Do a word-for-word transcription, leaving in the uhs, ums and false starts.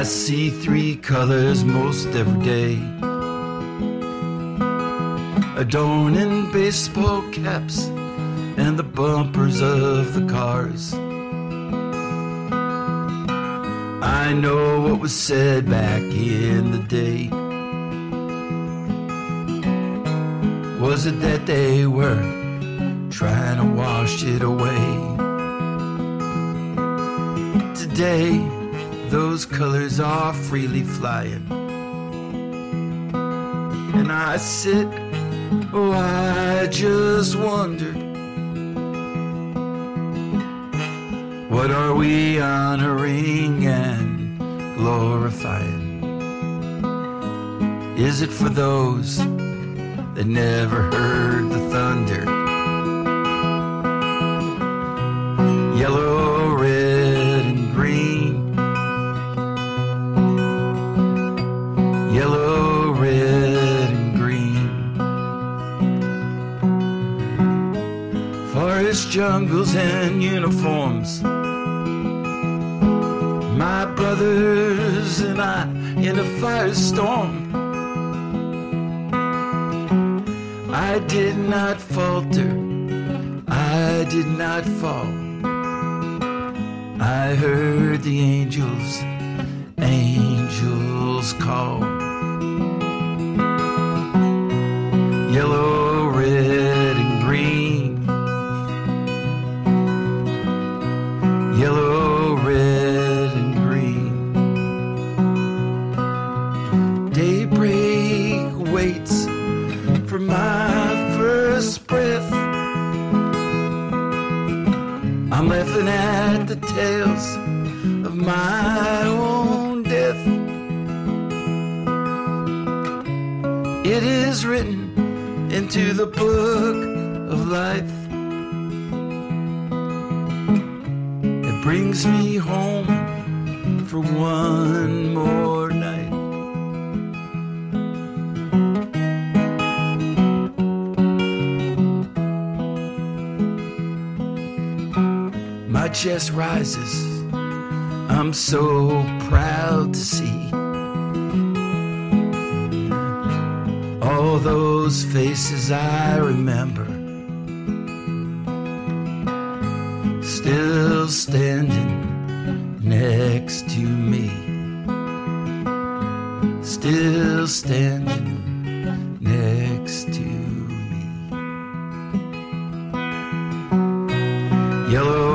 I see three colors most every day, adorning baseball caps and the bumpers of the cars. I know what was said back in the day. Was it that they were trying to wash it away? Today, those colors are freely flying, and I sit, oh, I just wonder, what are we honoring and glorifying? Is it for those that never heard the thunder? Yellow, red, and green. Yellow, red, and green. Forest, jungles, and uniforms. My brothers and I in a firestorm. I did not falter, I did not fall. I heard the angels, angels call. Yellow, red, and green. Yellow, red, and green. Daybreak waits for my first breath. I'm laughing at the tales of my own death. It is written into the book of life. It brings me home for one more night. My chest rises, I'm so proud to see all those faces I remember, still standing next to me, still standing next to me. Yellow,